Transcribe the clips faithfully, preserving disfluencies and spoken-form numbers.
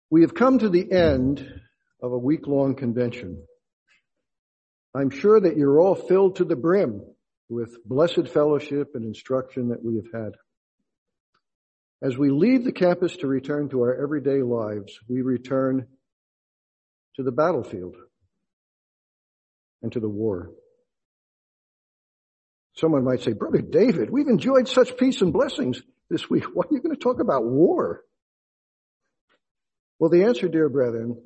We have come to the end of a week-long convention. I'm sure that you're all filled to the brim with blessed fellowship and instruction that we have had. As we leave the campus to return to our everyday lives, we return to the battlefield and to the war. Someone might say, Brother David, we've enjoyed such peace and blessings this week. Why are you going to talk about war? Well, the answer, dear brethren,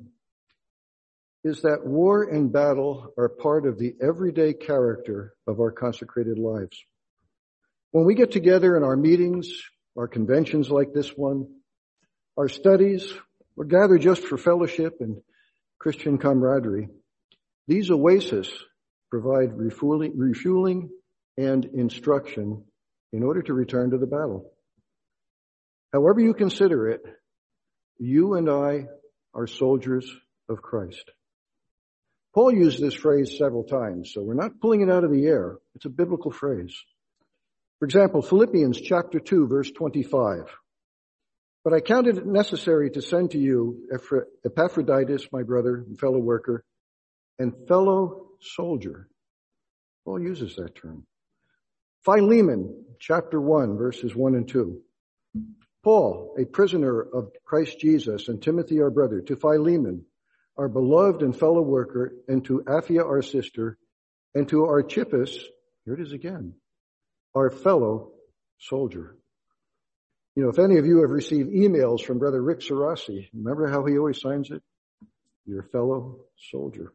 is that war and battle are part of the everyday character of our consecrated lives. When we get together in our meetings, our conventions like this one, our studies, or gather just for fellowship and Christian camaraderie, these oases provide refueling, refueling and instruction in order to return to the battle. However you consider it, you and I are soldiers of Christ. Paul used this phrase several times, so we're not pulling it out of the air. It's a biblical phrase. For example, Philippians chapter two, verse twenty-five. But I counted it necessary to send to you Epaphroditus, my brother and fellow worker, and fellow soldier. Paul uses that term. Philemon chapter one, verses one and two. Paul, a prisoner of Christ Jesus, and Timothy, our brother, to Philemon, our beloved and fellow worker, and to Apphia, our sister, and to Archippus, here it is again, our fellow soldier. You know, if any of you have received emails from Brother Rick Sarasi, remember how he always signs it? Your fellow soldier.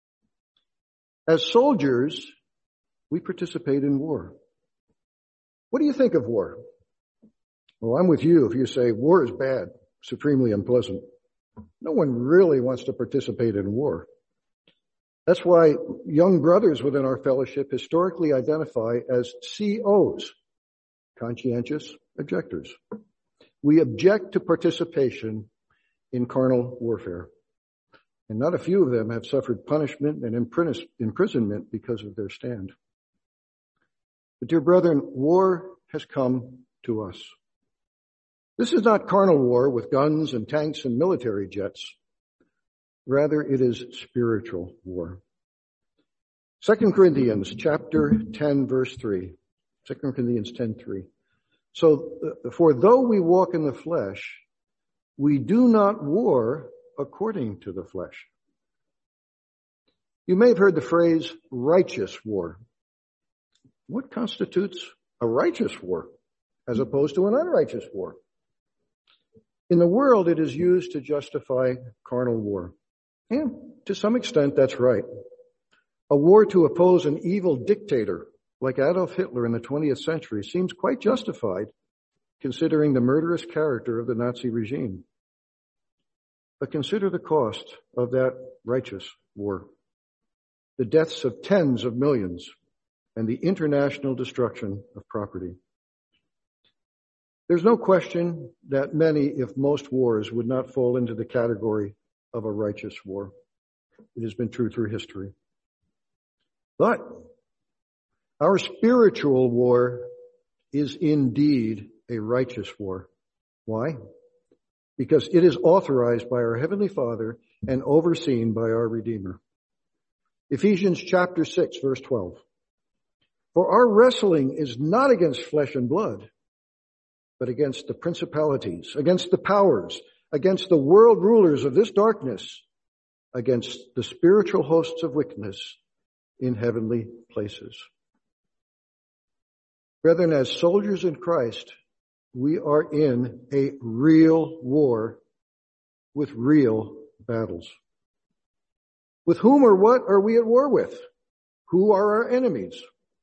As soldiers, we participate in war. What do you think of war? Well, I'm with you if you say war is bad, supremely unpleasant. No one really wants to participate in war. That's why young brothers within our fellowship historically identify as C Os, conscientious objectors. We object to participation in carnal warfare. And not a few of them have suffered punishment and imprisonment because of their stand. But dear brethren, war has come to us. This is not carnal war with guns and tanks and military jets. Rather, it is spiritual war. Second Corinthians chapter ten, verse three. Second Corinthians ten, three. So, for though we walk in the flesh, we do not war according to the flesh. You may have heard the phrase righteous war. What constitutes a righteous war as opposed to an unrighteous war? In the world, it is used to justify carnal war. And to some extent, that's right. A war to oppose an evil dictator like Adolf Hitler in the twentieth century seems quite justified, considering the murderous character of the Nazi regime. But consider the cost of that righteous war. The deaths of tens of millions and the international destruction of property. There's no question that many, if most, wars would not fall into the category of a righteous war. It has been true through history. But our spiritual war is indeed a righteous war. Why? Because it is authorized by our Heavenly Father and overseen by our Redeemer. Ephesians chapter six, verse twelve. For our wrestling is not against flesh and blood, but against the principalities, against the powers, against the world rulers of this darkness, against the spiritual hosts of wickedness in heavenly places. Brethren, as soldiers in Christ, we are in a real war with real battles. With whom or what are we at war with? Who are our enemies?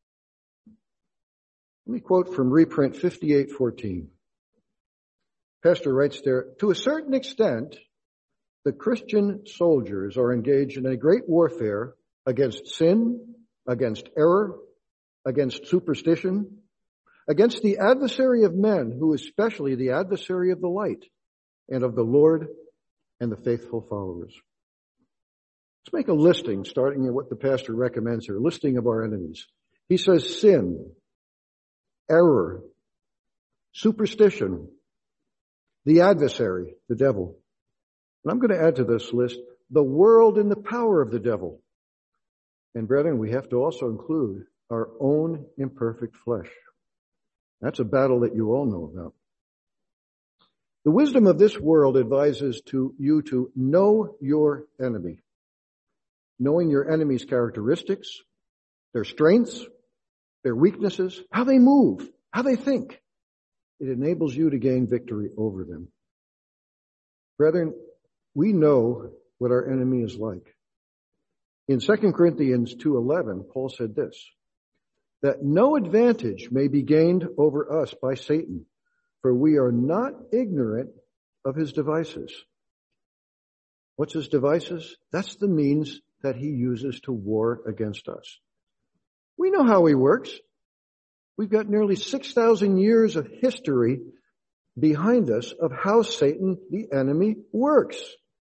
Let me quote from reprint fifty-eight fourteen. Pastor writes there, to a certain extent, the Christian soldiers are engaged in a great warfare against sin, against error, against superstition, against the adversary of men, who is especially the adversary of the light and of the Lord and the faithful followers. Let's make a listing, starting at what the pastor recommends here, a listing of our enemies. He says sin, error, superstition, the adversary, the devil, And I'm going to add to this list the world and the power of the devil. And brethren, we have to also include our own imperfect flesh. That's a battle that you all know about. The wisdom of this world advises to you to know your enemy. Knowing your enemy's characteristics, their strengths, their weaknesses, how they move, how they think. It enables you to gain victory over them. Brethren, we know what our enemy is like. In Second Corinthians two eleven, Paul said this, that no advantage may be gained over us by Satan, for we are not ignorant of his devices. What's his devices? That's the means that he uses to war against us. We know how he works. We've got nearly six thousand years of history behind us of how Satan, the enemy, works.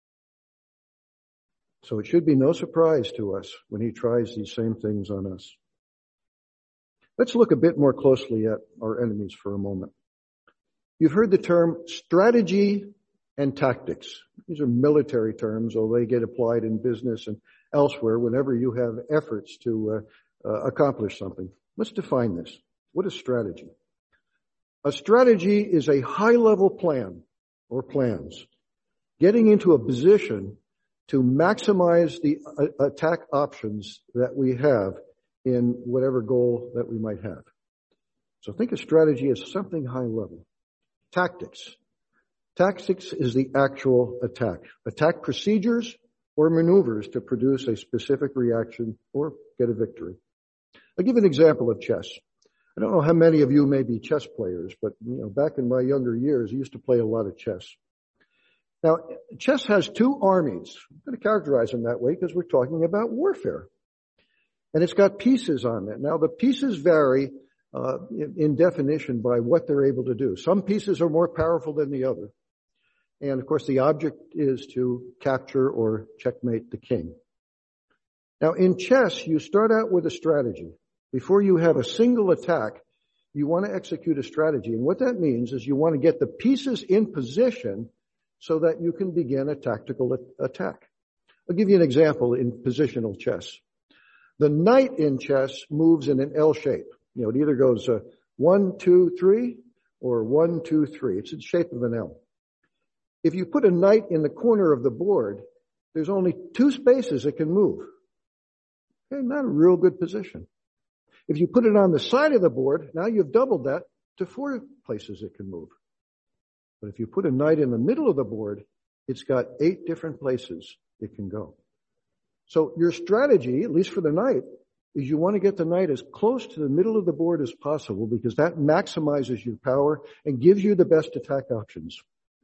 So it should be no surprise to us when he tries these same things on us. Let's look a bit more closely at our enemies for a moment. You've heard the term strategy and tactics. These are military terms, although they get applied in business and elsewhere whenever you have efforts to uh, uh, accomplish something. Let's define this. What is strategy? A strategy is a high-level plan or plans, getting into a position to maximize the uh, attack options that we have in whatever goal that we might have. So think of strategy as something high level. Tactics. Tactics is the actual attack. Attack procedures or maneuvers to produce a specific reaction or get a victory. I'll give an example of chess. I don't know how many of you may be chess players, but you know, back in my younger years, I used to play a lot of chess. Now, chess has two armies. I'm going to characterize them that way because we're talking about warfare. And it's got pieces on it. Now, the pieces vary uh, in, in definition by what they're able to do. Some pieces are more powerful than the other. And, of course, the object is to capture or checkmate the king. Now, in chess, you start out with a strategy. Before you have a single attack, you want to execute a strategy. And what that means is you want to get the pieces in position so that you can begin a tactical attack. I'll give you an example in positional chess. The knight in chess moves in an L shape. You know, it either goes uh, one, two, three, or one, two, three. It's in the shape of an L. If you put a knight in the corner of the board, there's only two spaces it can move. Okay, not a real good position. If you put it on the side of the board, now you've doubled that to four places it can move. But if you put a knight in the middle of the board, it's got eight different places it can go. So your strategy, at least for the knight, is you want to get the knight as close to the middle of the board as possible because that maximizes your power and gives you the best attack options.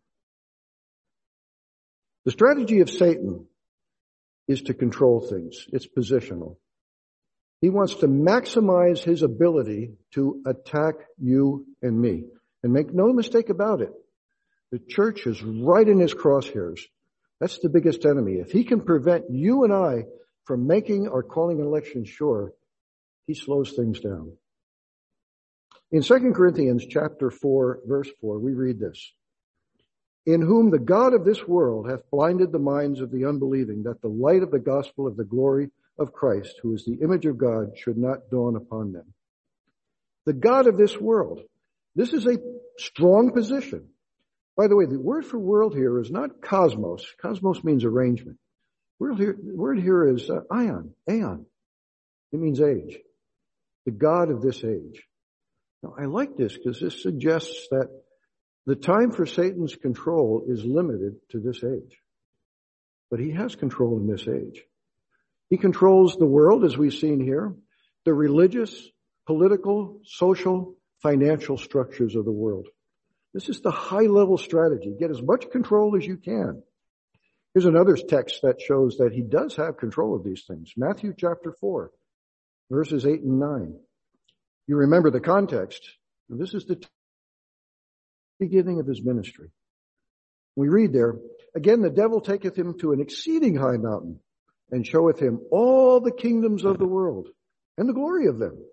The strategy of Satan is to control things. It's positional. He wants to maximize his ability to attack you and me. And make no mistake about it, the church is right in his crosshairs. That's the biggest enemy. If he can prevent you and I from making our calling and election sure, he slows things down. In Second Corinthians chapter four, verse four, we read this. In whom the God of this world hath blinded the minds of the unbelieving, that the light of the gospel of the glory of Christ, who is the image of God, should not dawn upon them. The God of this world. This is a strong position. By the way, the word for world here is not cosmos. Cosmos means arrangement. Word here, the word here is uh, ion, aeon. It means age. The God of this age. Now, I like this because this suggests that the time for Satan's control is limited to this age. But he has control in this age. He controls the world, as we've seen here, the religious, political, social, financial structures of the world. This is the high-level strategy. Get as much control as you can. Here's another text that shows that he does have control of these things. Matthew chapter four, verses eight and nine. You remember the context. This is the beginning of his ministry. We read there, again, the devil taketh him to an exceeding high mountain and showeth him all the kingdoms of the world and the glory of them.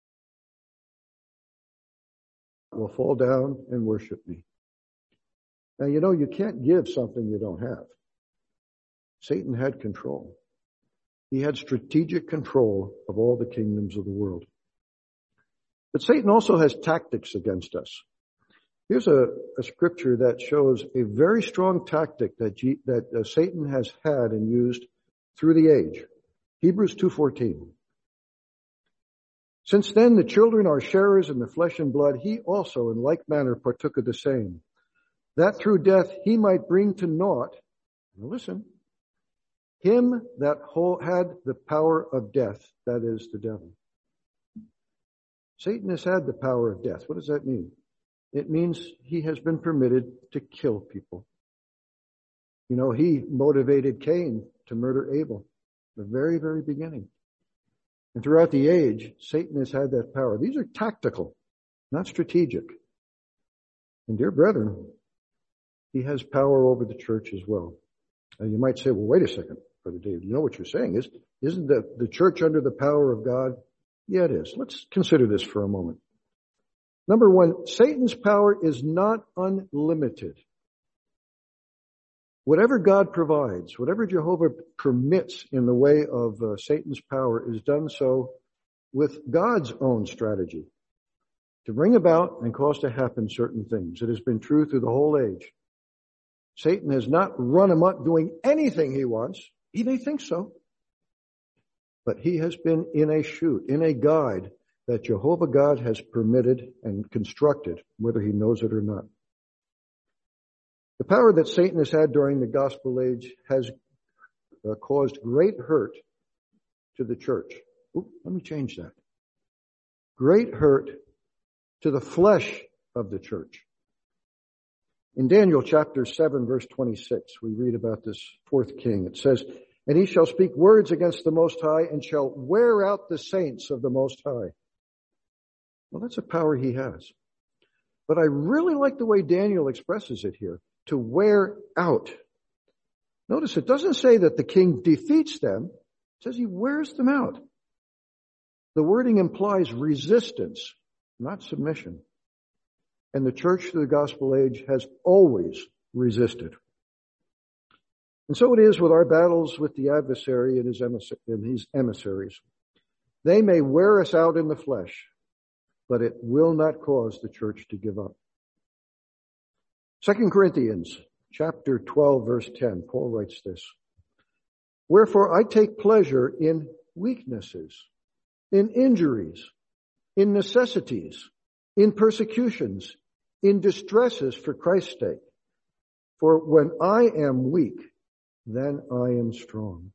Will fall down and worship me. Now, you know, you can't give something you don't have. Satan had control. He had strategic control of all the kingdoms of the world. But Satan also has tactics against us. Here's a, a scripture that shows a very strong tactic that, G, that uh, Satan has had and used through the age. Hebrews two fourteen. Since then the children are sharers in the flesh and blood, he also in like manner partook of the same, that through death he might bring to naught, now listen, him that had the power of death, that is the devil. Satan has had the power of death. What does that mean? It means he has been permitted to kill people. You know, he motivated Cain to murder Abel, the very, very beginning. And throughout the age, Satan has had that power. These are tactical, not strategic. And dear brethren, he has power over the church as well. Now you might say, well, wait a second, Brother David, you know what you're saying is, isn't the, the church under the power of God? Yeah, it is. Let's consider this for a moment. Number one, Satan's power is not unlimited. Whatever God provides, whatever Jehovah permits in the way of uh, Satan's power is done so with God's own strategy to bring about and cause to happen certain things. It has been true through the whole age. Satan has not run amok doing anything he wants. He may think so. But he has been in a chute, in a guide that Jehovah God has permitted and constructed, whether he knows it or not. The power that Satan has had during the gospel age has uh, caused great hurt to the church. Ooh, let me change that. Great hurt to the flesh of the church. In Daniel chapter seven, verse twenty-six, we read about this fourth king. It says, and he shall speak words against the Most High and shall wear out the saints of the Most High. Well, that's a power he has. But I really like the way Daniel expresses it here, to wear out. Notice it doesn't say that the king defeats them. It says he wears them out. The wording implies resistance, not submission. And the church through the gospel age has always resisted. And so it is with our battles with the adversary and his, emissar- and his emissaries. They may wear us out in the flesh, but it will not cause the church to give up. Second Corinthians chapter twelve, verse ten, Paul writes this. Wherefore I take pleasure in weaknesses, in injuries, in necessities, in persecutions, in distresses for Christ's sake. For when I am weak, then I am strong.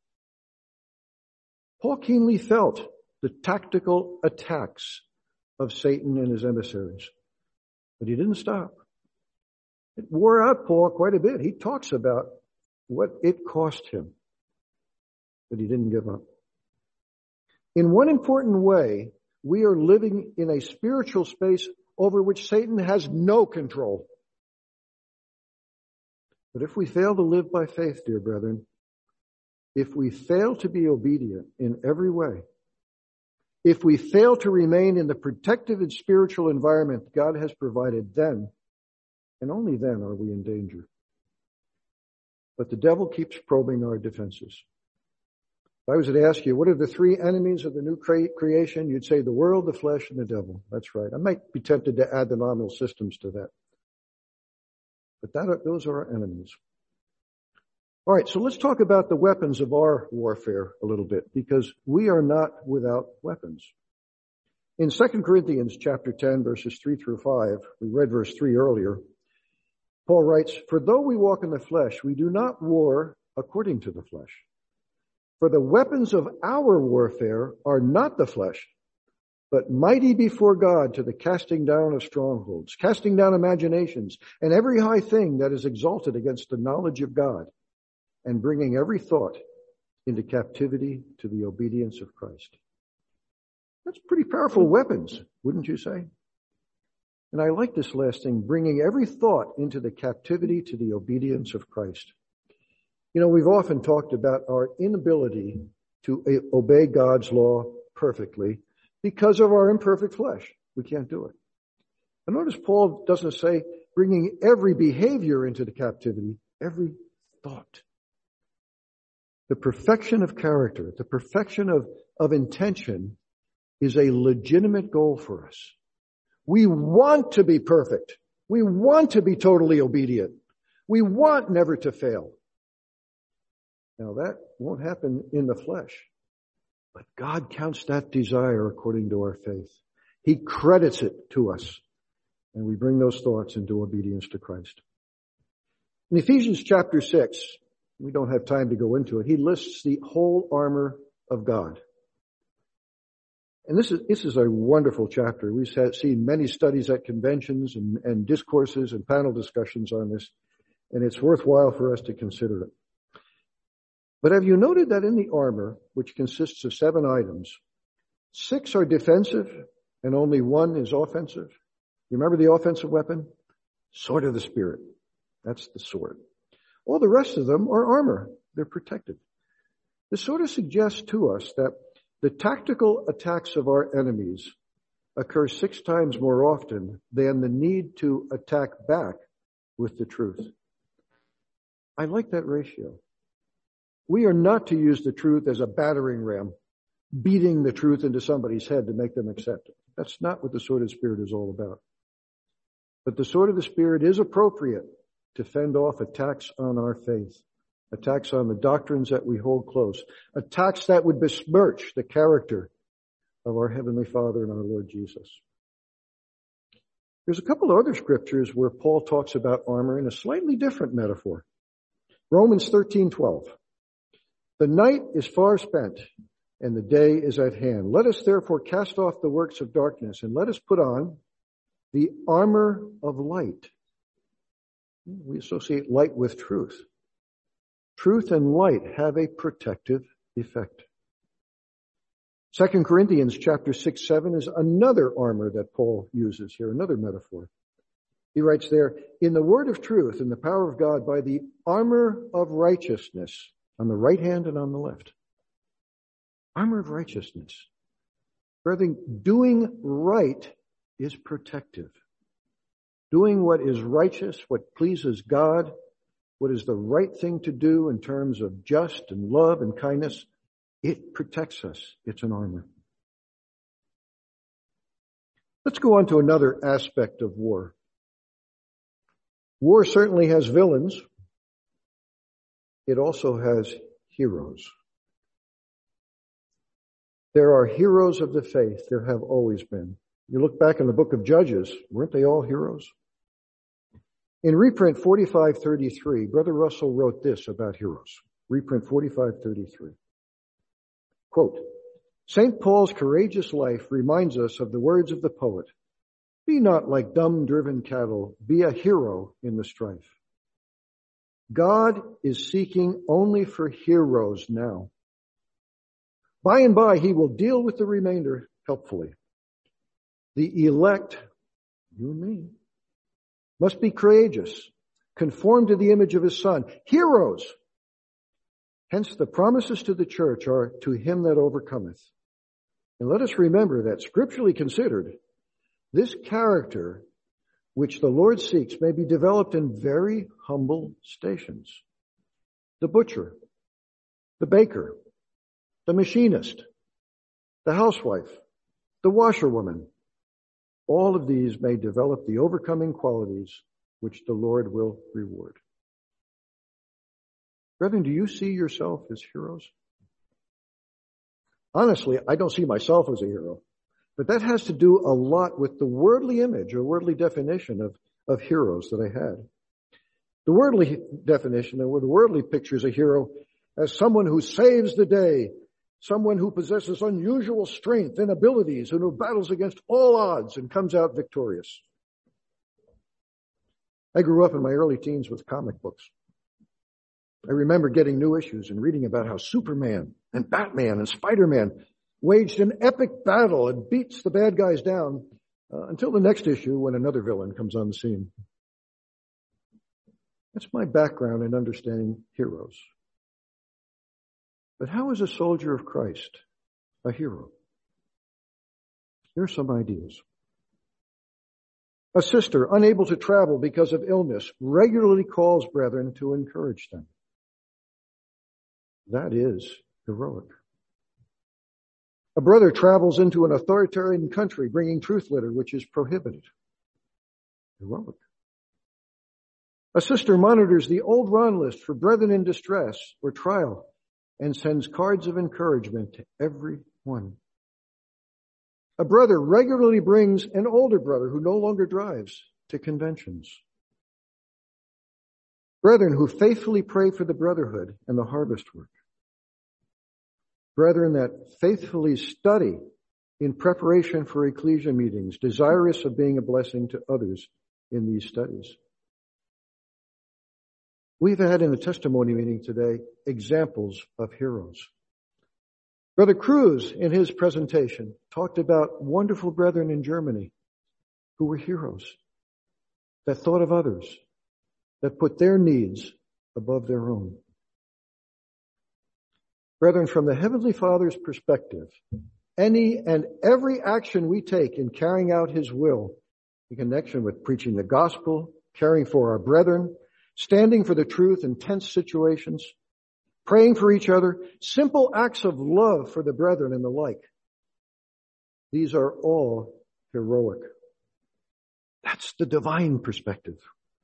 Paul keenly felt the tactical attacks of Satan and his emissaries, but he didn't stop. It wore out Paul quite a bit. He talks about what it cost him, but he didn't give up. In one important way, we are living in a spiritual space over which Satan has no control. But if we fail to live by faith, dear brethren, if we fail to be obedient in every way, if we fail to remain in the protective and spiritual environment God has provided, then, and only then, are we in danger. But the devil keeps probing our defenses. If I was to ask you, what are the three enemies of the new cre- creation? You'd say the world, the flesh, and the devil. That's right. I might be tempted to add the nominal systems to that. But that are, those are our enemies. All right, so let's talk about the weapons of our warfare a little bit, because we are not without weapons. In Second Corinthians chapter ten, verses three through five, we read verse three earlier, Paul writes, for though we walk in the flesh, we do not war according to the flesh. For the weapons of our warfare are not the flesh, but mighty before God to the casting down of strongholds, casting down imaginations, and every high thing that is exalted against the knowledge of God, and bringing every thought into captivity to the obedience of Christ. That's pretty powerful weapons, wouldn't you say? And I like this last thing, bringing every thought into the captivity to the obedience of Christ. You know, we've often talked about our inability to obey God's law perfectly because of our imperfect flesh. We can't do it. And notice Paul doesn't say bringing every behavior into the captivity, every thought. The perfection of character, the perfection of, of intention is a legitimate goal for us. We want to be perfect. We want to be totally obedient. We want never to fail. Now that won't happen in the flesh, but God counts that desire according to our faith. He credits it to us, and we bring those thoughts into obedience to Christ. In Ephesians chapter six, we don't have time to go into it, he lists the whole armor of God. And this is, this is a wonderful chapter. We've had, seen many studies at conventions and, and discourses and panel discussions on this, and it's worthwhile for us to consider it. But have you noted that in the armor, which consists of seven items, six are defensive and only one is offensive? You remember the offensive weapon? Sword of the Spirit. That's the sword. All the rest of them are armor. They're protective. This sort of suggests to us that the tactical attacks of our enemies occur six times more often than the need to attack back with the truth. I like that ratio. We are not to use the truth as a battering ram, beating the truth into somebody's head to make them accept it. That's not what the sword of the Spirit is all about. But the sword of the Spirit is appropriate to fend off attacks on our faith, attacks on the doctrines that we hold close, attacks that would besmirch the character of our Heavenly Father and our Lord Jesus. There's a couple of other scriptures where Paul talks about armor in a slightly different metaphor. Romans thirteen twelve. The night is far spent, and the day is at hand. Let us therefore cast off the works of darkness, and let us put on the armor of light. We associate light with truth. Truth and light have a protective effect. Second Corinthians chapter six, seven is another armor that Paul uses here, another metaphor. He writes there, in the word of truth and the power of God by the armor of righteousness on the right hand and on the left. Armor of righteousness. Brethren, doing right is protective. Doing what is righteous, what pleases God, what is the right thing to do in terms of just and love and kindness, it protects us. It's an armor. Let's go on to another aspect of war. War certainly has villains. It also has heroes. There are heroes of the faith. There have always been. You look back in the book of Judges, weren't they all heroes? In reprint forty-five thirty-three, Brother Russell wrote this about heroes. Reprint forty-five thirty-three. Quote, Saint Paul's courageous life reminds us of the words of the poet, be not like dumb driven cattle, be a hero in the strife. God is seeking only for heroes now. By and by, he will deal with the remainder helpfully. The elect, you and me, must be courageous, conform to the image of his Son, heroes. Hence the promises to the church are to him that overcometh. And let us remember that scripturally considered, this character which the Lord seeks may be developed in very humble stations. The butcher, the baker, the machinist, the housewife, the washerwoman. All of these may develop the overcoming qualities which the Lord will reward. Brethren, do you see yourself as heroes? Honestly, I don't see myself as a hero. But that has to do a lot with the worldly image or worldly definition of, of heroes that I had. The worldly definition, or the worldly pictures a hero as someone who saves the day, someone who possesses unusual strength and abilities and who battles against all odds and comes out victorious. I grew up in my early teens with comic books. I remember getting new issues and reading about how Superman and Batman and Spider-Man waged an epic battle and beats the bad guys down uh, until the next issue when another villain comes on the scene. That's my background in understanding heroes. But how is a soldier of Christ a hero? Here are some ideas. A sister unable to travel because of illness regularly calls brethren to encourage them. That is heroic. A brother travels into an authoritarian country bringing truth litter, which is prohibited. Heroic. A sister monitors the old Ron list for brethren in distress or trial and sends cards of encouragement to every one. A brother regularly brings an older brother who no longer drives to conventions. Brethren who faithfully pray for the brotherhood and the harvest work. Brethren that faithfully study in preparation for ecclesia meetings, desirous of being a blessing to others in these studies. We've had in the testimony meeting today examples of heroes. Brother Cruz, in his presentation, talked about wonderful brethren in Germany who were heroes, that thought of others, that put their needs above their own. Brethren, from the Heavenly Father's perspective, any and every action we take in carrying out His will, in connection with preaching the gospel, caring for our brethren, standing for the truth in tense situations, praying for each other, simple acts of love for the brethren and the like, these are all heroic. That's the divine perspective.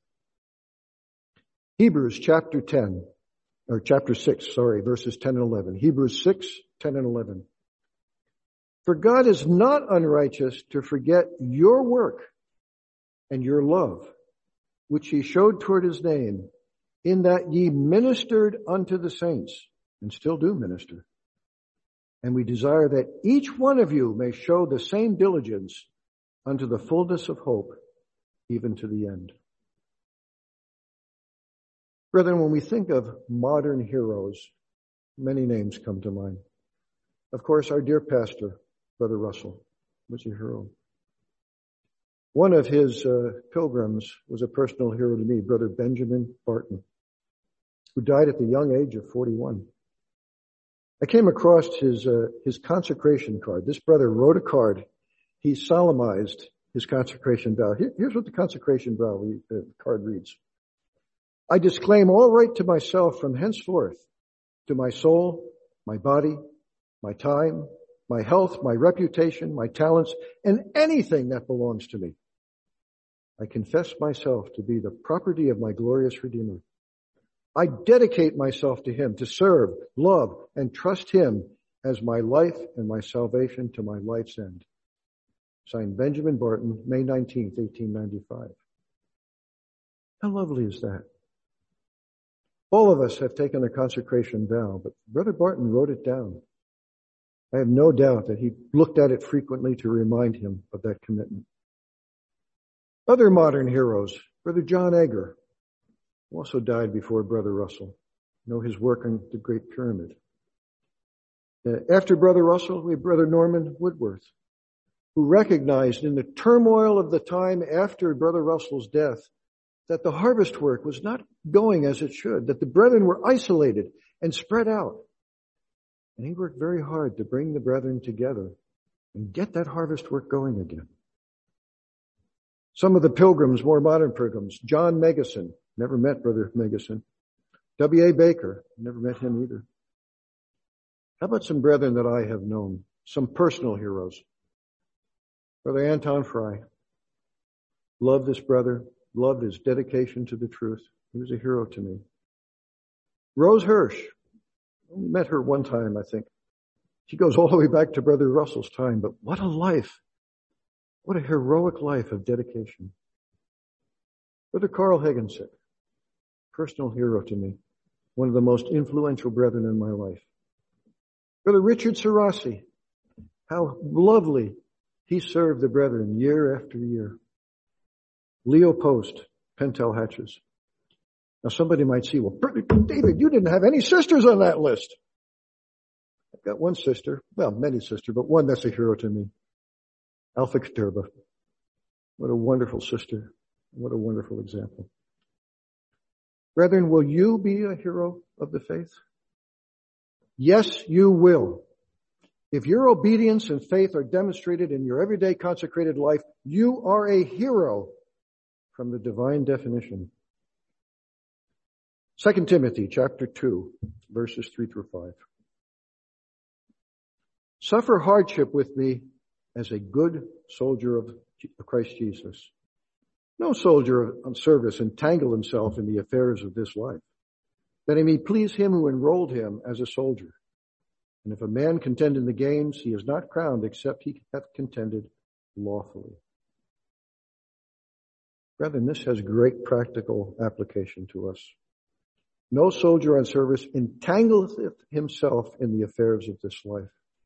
Hebrews chapter ten, or chapter six, sorry, verses ten and eleven. Hebrews six, ten and eleven. For God is not unrighteous to forget your work and your love, which ye showed toward His name, in that ye ministered unto the saints, and still do minister. And we desire that each one of you may show the same diligence unto the fullness of hope, even to the end. Brethren, when we think of modern heroes, many names come to mind. Of course, our dear pastor, Brother Russell, was a hero. One of his uh, pilgrims was a personal hero to me, Brother Benjamin Barton, who died at the young age of forty-one. I came across his uh, his consecration card. This brother wrote a card. He solemnized his consecration vow. Here, here's what the consecration vow uh, card reads. I disclaim all right to myself from henceforth, to my soul, my body, my time, my health, my reputation, my talents, and anything that belongs to me. I confess myself to be the property of my glorious Redeemer. I dedicate myself to Him to serve, love, and trust Him as my life and my salvation to my life's end. Signed, Benjamin Barton, May nineteenth, eighteen ninety-five. How lovely is that? All of us have taken a consecration vow, but Brother Barton wrote it down. I have no doubt that he looked at it frequently to remind him of that commitment. Other modern heroes, Brother John Egger, who also died before Brother Russell. You know his work on the Great Pyramid. Uh, after Brother Russell, we have Brother Norman Woodworth, who recognized in the turmoil of the time after Brother Russell's death that the harvest work was not going as it should, that the brethren were isolated and spread out. And he worked very hard to bring the brethren together and get that harvest work going again. Some of the pilgrims, more modern pilgrims, John Megason, never met Brother Megason. W A Baker, never met him either. How about some brethren that I have known, some personal heroes? Brother Anton Fry. Loved this brother, loved his dedication to the truth. He was a hero to me. Rose Hirsch. I only met her one time, I think. She goes all the way back to Brother Russell's time, but what a life. What a heroic life of dedication. Brother Carl Hagensick, personal hero to me, one of the most influential brethren in my life. Brother Richard Sarasi, how lovely he served the brethren year after year. Leo Post, Pentel Hatches. Now somebody might see, well, Brother David, you didn't have any sisters on that list. I've got one sister, well, many sisters, but one that's a hero to me. Alpha Caterba. What a wonderful sister. What a wonderful example. Brethren, will you be a hero of the faith? Yes, you will. If your obedience and faith are demonstrated in your everyday consecrated life, you are a hero from the divine definition. Second Timothy chapter two, verses three through five. Suffer hardship with me as a good soldier of Christ Jesus. No soldier on service entangle himself in the affairs of this life, that he may please him who enrolled him as a soldier. And if a man contend in the games, he is not crowned except he hath contended lawfully. Brethren, this has great practical application to us. No soldier on service entangleth himself in the affairs of this life.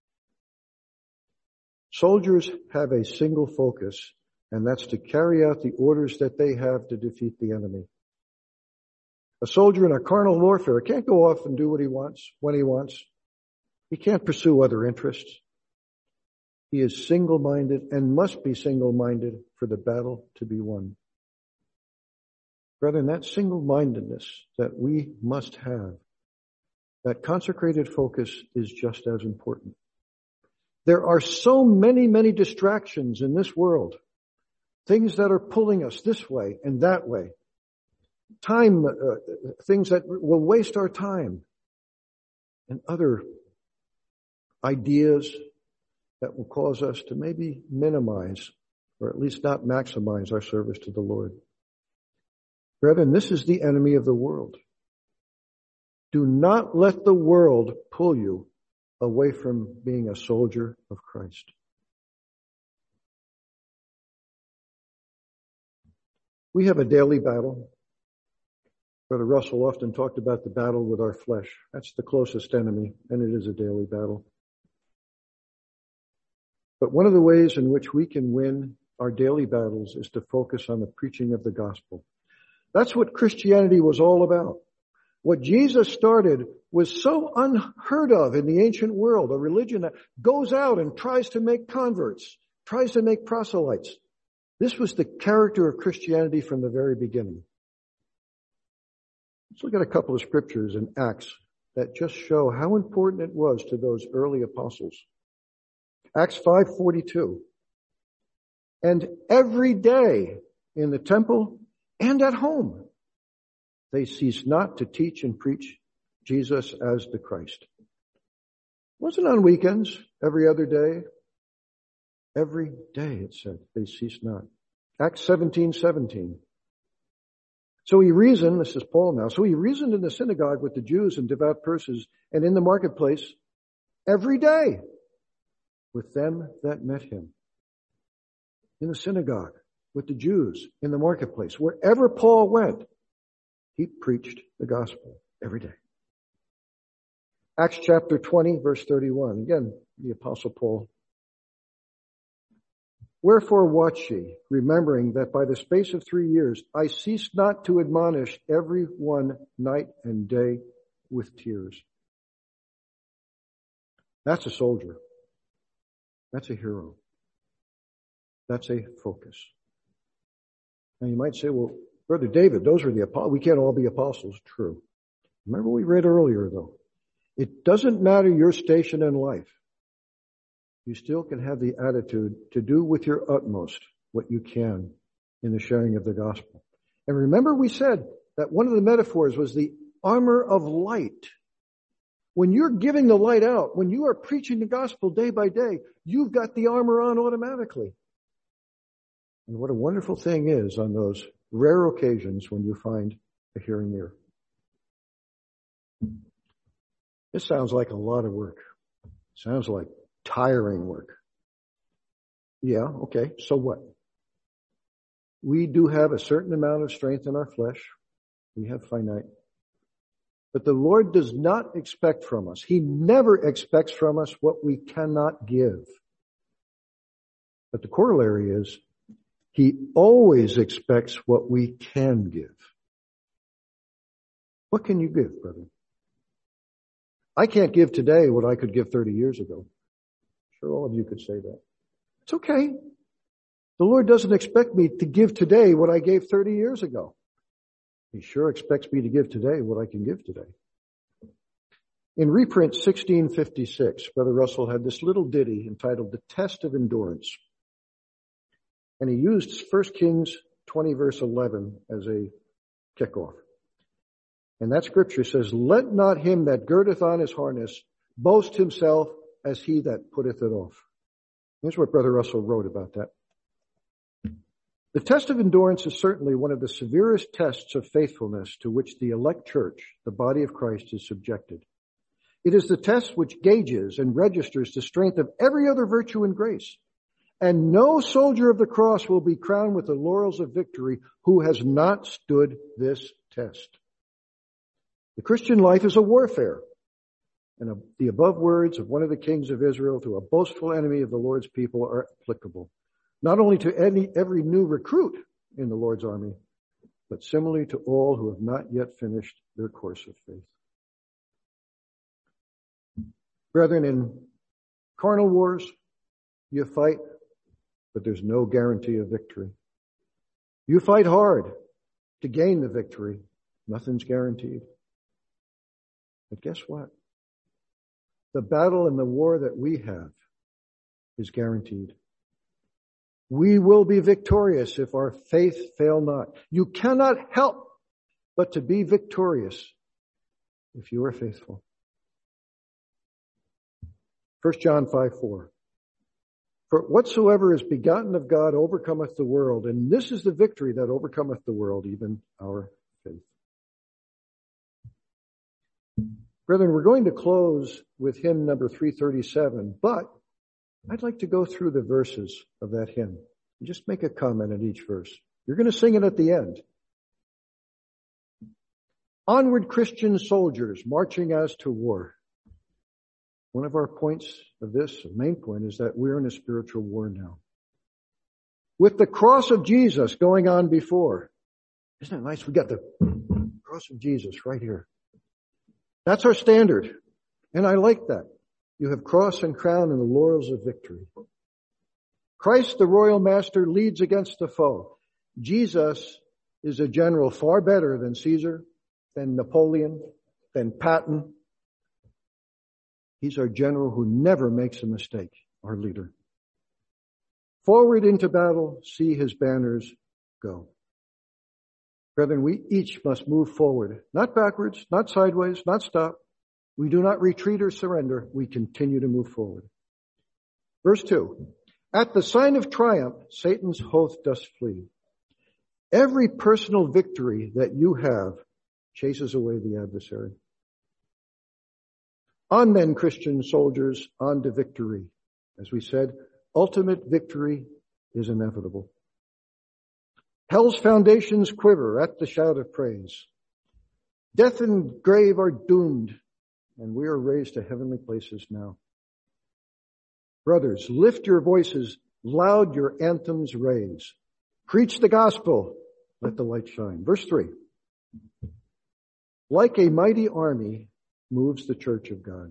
Soldiers have a single focus, and that's to carry out the orders that they have to defeat the enemy. A soldier in a carnal warfare can't go off and do what he wants, when he wants. He can't pursue other interests. He is single-minded and must be single-minded for the battle to be won. Brethren, that single-mindedness that we must have, that consecrated focus, is just as important. There are so many, many distractions in this world. Things that are pulling us this way and that way. Time, uh, things that will waste our time. And other ideas that will cause us to maybe minimize, or at least not maximize, our service to the Lord. Brethren, this is the enemy of the world. Do not let the world pull you away from being a soldier of Christ. We have a daily battle. Brother Russell often talked about the battle with our flesh. That's the closest enemy, and it is a daily battle. But one of the ways in which we can win our daily battles is to focus on the preaching of the gospel. That's what Christianity was all about. What Jesus started was so unheard of in the ancient world, a religion that goes out and tries to make converts, tries to make proselytes. This was the character of Christianity from the very beginning. Let's look at a couple of scriptures in Acts that just show how important it was to those early apostles. Acts five forty-two. And every day in the temple and at home, they ceased not to teach and preach Jesus as the Christ. It wasn't on weekends, every other day. Every day, it said, they ceased not. Acts seventeen seventeen. So he reasoned, this is Paul now, so he reasoned in the synagogue with the Jews and devout persons, and in the marketplace every day with them that met him. In the synagogue, with the Jews, in the marketplace, wherever Paul went, he preached the gospel every day. Acts chapter twenty, verse thirty-one. Again, the Apostle Paul. Wherefore watch ye, remembering that by the space of three years I ceased not to admonish every one night and day with tears. That's a soldier. That's a hero. That's a focus. Now you might say, well, Brother David, those are the apostles. We can't all be apostles. True. Remember what we read earlier, though. It doesn't matter your station in life. You still can have the attitude to do with your utmost what you can in the sharing of the gospel. And remember we said that one of the metaphors was the armor of light. When you're giving the light out, when you are preaching the gospel day by day, you've got the armor on automatically. And what a wonderful thing is on those rare occasions when you find a hearing ear. This sounds like a lot of work. Sounds like tiring work. Yeah, okay, so what? We do have a certain amount of strength in our flesh. We have finite. But the Lord does not expect from us. He never expects from us what we cannot give. But the corollary is, He always expects what we can give. What can you give, brother? I can't give today what I could give thirty years ago. Sure, all of you could say that. It's okay. The Lord doesn't expect me to give today what I gave thirty years ago. He sure expects me to give today what I can give today. In reprint sixteen fifty-six, Brother Russell had this little ditty entitled The Test of Endurance. And he used First Kings twenty verse eleven as a kickoff. And that scripture says, let not him that girdeth on his harness boast himself as he that putteth it off. Here's what Brother Russell wrote about that. The test of endurance is certainly one of the severest tests of faithfulness to which the elect church, the body of Christ, is subjected. It is the test which gauges and registers the strength of every other virtue and grace. And no soldier of the cross will be crowned with the laurels of victory who has not stood this test. The Christian life is a warfare. And the above words of one of the kings of Israel to a boastful enemy of the Lord's people are applicable, not only to any, every new recruit in the Lord's army, but similarly to all who have not yet finished their course of faith. Brethren, in carnal wars, you fight, but there's no guarantee of victory. You fight hard to gain the victory. Nothing's guaranteed. But guess what? The battle and the war that we have is guaranteed. We will be victorious if our faith fail not. You cannot help but to be victorious if you are faithful. First John five four. For whatsoever is begotten of God overcometh the world, and this is the victory that overcometh the world, even our faith. Brethren, we're going to close with hymn number three thirty-seven, but I'd like to go through the verses of that hymn and just make a comment at each verse. You're going to sing it at the end. Onward, Christian soldiers, marching as to war. One of our points of this, the main point, is that we're in a spiritual war now. With the cross of Jesus going on before. Isn't it nice? We got the cross of Jesus right here. That's our standard. And I like that. You have cross and crown and the laurels of victory. Christ, the royal master, leads against the foe. Jesus is a general far better than Caesar, than Napoleon, than Patton. He's our general who never makes a mistake, our leader. Forward into battle, see his banners go. Brethren, we each must move forward, not backwards, not sideways, not stop. We do not retreat or surrender. We continue to move forward. Verse two, at the sign of triumph, Satan's host does flee. Every personal victory that you have chases away the adversary. On then, Christian soldiers, on to victory. As we said, ultimate victory is inevitable. Hell's foundations quiver at the shout of praise. Death and grave are doomed, and we are raised to heavenly places now. Brothers, lift your voices, loud your anthems raise. Preach the gospel, let the light shine. Verse three. Like a mighty army moves the church of God.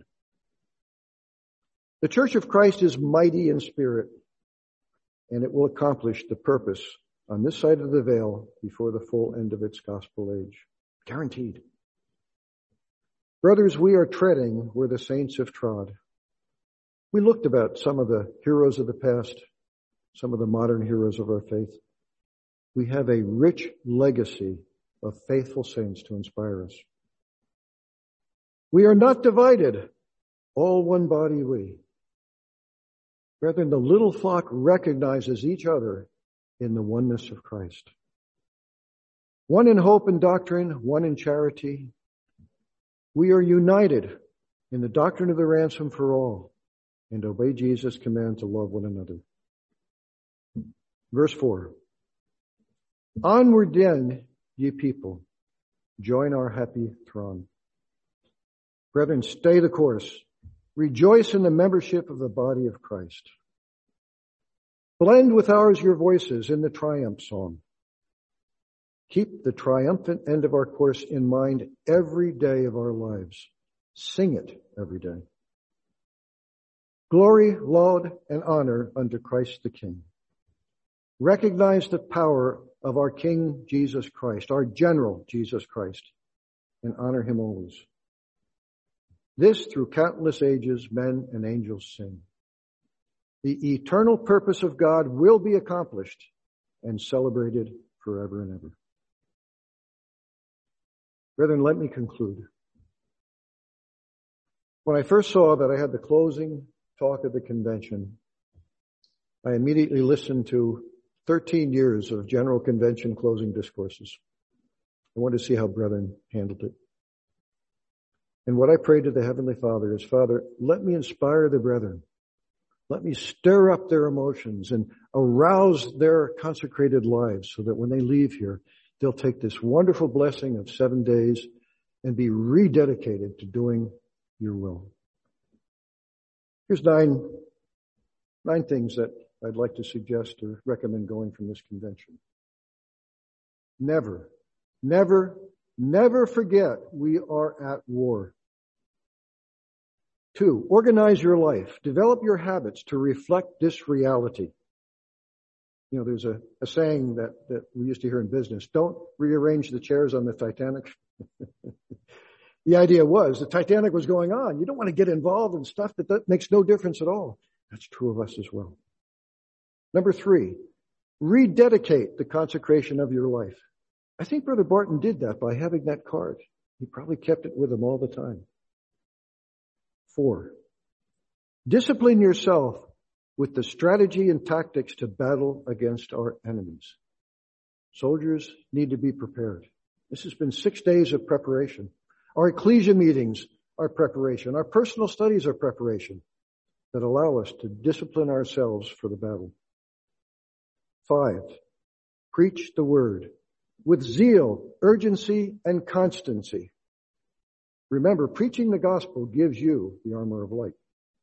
The church of Christ is mighty in spirit, and it will accomplish the purpose on this side of the veil before the full end of its gospel age. Guaranteed. Brothers, we are treading where the saints have trod. We looked about some of the heroes of the past, some of the modern heroes of our faith. We have a rich legacy of faithful saints to inspire us. We are not divided, all one body we. Brethren, the little flock recognizes each other in the oneness of Christ. One in hope and doctrine, one in charity. We are united in the doctrine of the ransom for all and obey Jesus' command to love one another. Verse four. Onward then, ye people, join our happy throng. Brethren, stay the course. Rejoice in the membership of the body of Christ. Blend with ours your voices in the triumph song. Keep the triumphant end of our course in mind every day of our lives. Sing it every day. Glory, laud, and honor unto Christ the King. Recognize the power of our King Jesus Christ, our General Jesus Christ, and honor him always. This through countless ages men and angels sing. The eternal purpose of God will be accomplished and celebrated forever and ever. Brethren, let me conclude. When I first saw that I had the closing talk of the convention, I immediately listened to thirteen years of General Convention closing discourses. I wanted to see how brethren handled it. And what I prayed to the Heavenly Father is, Father, let me inspire the brethren. Let me stir up their emotions and arouse their consecrated lives so that when they leave here, they'll take this wonderful blessing of seven days and be rededicated to doing your will. Here's nine, nine things that I'd like to suggest or recommend going from this convention. Never, never, never forget we are at war. Two, organize your life. Develop your habits to reflect this reality. You know, there's a, a saying that, that we used to hear in business, don't rearrange the chairs on the Titanic. The idea was the Titanic was going on. You don't want to get involved in stuff that, that makes no difference at all. That's true of us as well. Number three, rededicate the consecration of your life. I think Brother Barton did that by having that card. He probably kept it with him all the time. Four, discipline yourself with the strategy and tactics to battle against our enemies. Soldiers need to be prepared. This has been six days of preparation. Our ecclesia meetings are preparation. Our personal studies are preparation that allow us to discipline ourselves for the battle. Five, preach the word with zeal, urgency, and constancy. Remember, preaching the gospel gives you the armor of light.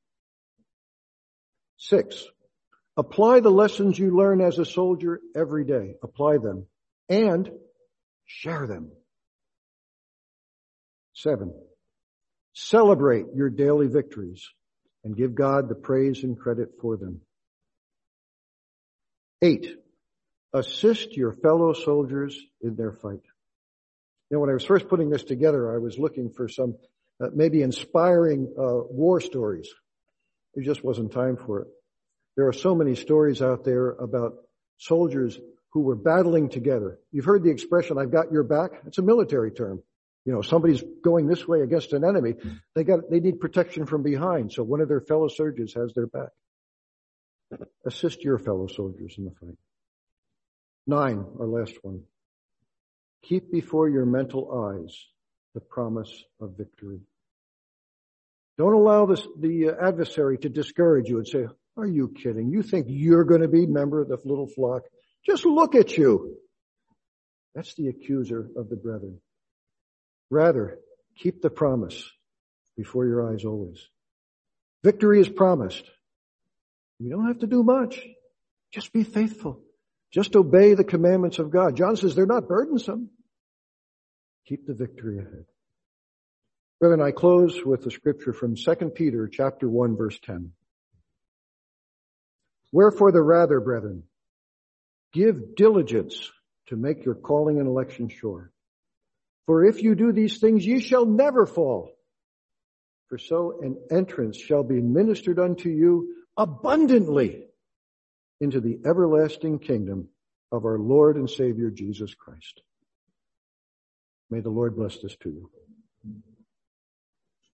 Six, apply the lessons you learn as a soldier every day. Apply them and share them. Seven, celebrate your daily victories and give God the praise and credit for them. Eight, assist your fellow soldiers in their fight. You know, when I was first putting this together, I was looking for some uh, maybe inspiring uh, war stories. There just wasn't time for it. There are so many stories out there about soldiers who were battling together. You've heard the expression, I've got your back. It's a military term. You know, somebody's going this way against an enemy. They got, they need protection from behind. So one of their fellow soldiers has their back. Assist your fellow soldiers in the fight. Nine, our last one. Keep before your mental eyes the promise of victory. Don't allow this, the adversary to discourage you and say, are you kidding? You think you're going to be a member of the little flock? Just look at you. That's the accuser of the brethren. Rather, keep the promise before your eyes always. Victory is promised. You don't have to do much. Just be faithful. Just obey the commandments of God. John says they're not burdensome. Keep the victory ahead. Brethren, I close with the scripture from Second Peter chapter one, verse ten. Wherefore the rather, brethren, give diligence to make your calling and election sure. For if you do these things, ye shall never fall. For so an entrance shall be ministered unto you abundantly into the everlasting kingdom of our Lord and Savior Jesus Christ. May the Lord bless this to you.